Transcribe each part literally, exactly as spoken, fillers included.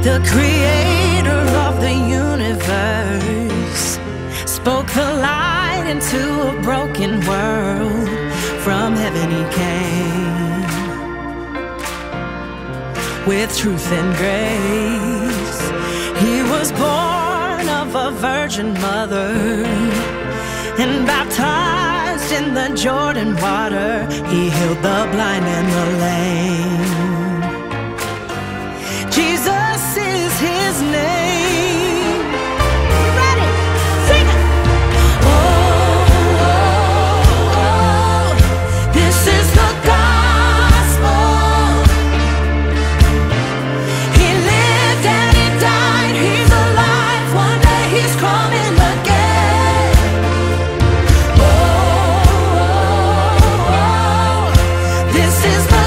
The creator of the universe spoke the light into a broken world. From heaven he came with truth and grace. He was born of a virgin mother and baptized in the Jordan water. He healed the blind and the lame. Jesus is his name. You ready? Sing it! Oh, oh, oh, this is the gospel. He lived and he died, he's alive. One day he's coming again. Oh, oh, oh, this is the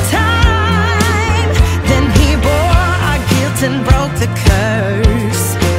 and broke the curse.